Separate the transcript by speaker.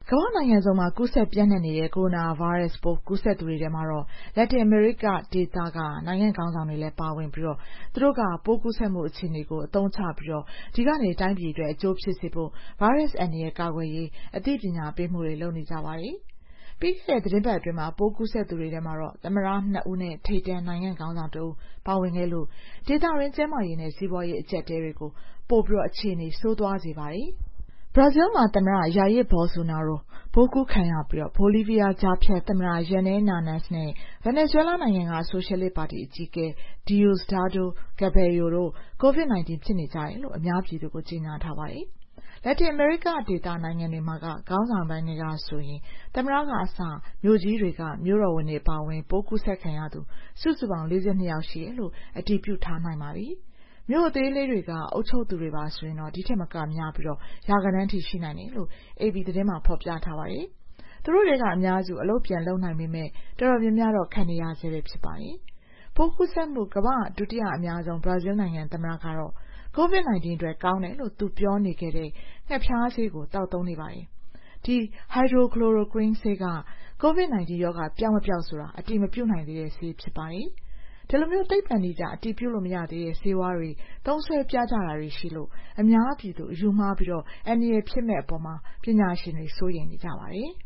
Speaker 1: ကမ္ဘာနိုင်ငံစုံမှာကူးစက်ပြန့်နှံ့နေတဲ့ကိုရိုနာဗိုင်းရပ်စ်ပိုးကူးစက်သူတွေထဲမှာတော့လက်တင်အမေရိကဒေသကနိုင်ငံခေါင်းဆောင်တွေလည်းပါဝင်ပြီးသူတို့ကပိုးကူးစက်မှုအခြေအနေကိုအသုံးချပြီးဒီကနေတိုင်းပြည်အတွက်အကျိုးဖြစ်စေဖို့ဗိုင်းရပ်စ်အန္တရာယ်ကာကွယ်ရေးအသိပညာပေးမှုတွေလုပ်နေကြပါတယ်။ပြီးခဲ့တဲ့သတင်းပတ်အတွင်းမှာပိုးကူးစက်သူတွေထဲမှာတော့သမ္မတ2ဦးနဲ့ထိပ်တန်းနိုင်ငံခေါင်းဆောင်2ဦးပါဝင်ခဲ့လို့ဒေသရင်းကျန်းမာရေးနဲ့စီးပွားရေးအကျပ်အတည်းတွေကိုပိုပြီးအခြေအနေဆိုးသွားစေပါတယ်။ဘရာဇီးမှာသမ္မတ Jair Bolsonaro ပိုးကူးခံရပြီးဘိုလီးဗီးယားကြားဖြတ်သမ္မတ Yanis Nanas နဲ့ဗင်နီဇွဲလားနိုင်ငံကဆိုရှယ်လစ်ပါတီအကြီးအကဲ Diosdado Cabello တို့ COVID-19 ဖြစ်နေကြတယ်လို့အများပြည်သူကိုကြေညာထားပါတယ်။လက်တင်အမေရိကဒေသနိုင်ငံတွေမှာကခေါင်းဆောင်ပိုင်းတွေကဆိုရင်သမ္မတကအစမြို့ကြီးတွေကမြို့တော်ဝန်တွေပါဝင်ပိုးကူးစက်ခံရသူစုစုပေါင်း42ယောက်ရှိတယ်လို့အတည်ပြုထားနိုင်ပါပြီ။မြို့အသေးလေးတွေကအုပ်ချုပ်သူတွေပါဆိုရင်ဒီထက်မကများပြီးရာဂဏန်းထိရှိနိုင်တယ်လို့ AP သတင်းမှာဖော်ပြထားပါတယ်။သူတို့တွေကအများစုအလုပ်ပြန်လုပ်နိုင်ပေမဲ့တော်တော်များများတော့ခံနေရဆဲပဲဖြစ်ပါတယ်။ပိုးကူးစက်မှုကမ္ဘာဒုတိယအများဆုံးဘရာဇီးနိုင်ငံသမ္မတကတော့ COVID-19 အတွက်ကောင်းတယ်လို့သူပြောနေခဲ့တဲ့ငှက်ဖျားဆေးကိုသောက်သုံးနေပါတယ်။ဒီ hydroxychloroquine ဆေးက COVID-19 ရောဂါပျောက်မပျောက်ဆိုတာအတည်မပြုနိုင်သေးတဲ့ဆေးဖြစ်ပါတယ်။ဒီလိုမျိုးသိပ္ပံနည်းကျအတည်ပြုလို့မရသေးတဲ့ဆေးဝါးတွေသုံးစွဲပြကြတာတွေရှိလို့အများပြည်သူအယူမှားပြီးအန္တရာယ်ဖြစ်မဲ့အပေါ်မှာပညာရှင်တွေစိုးရိမ်နေကြပါတယ်။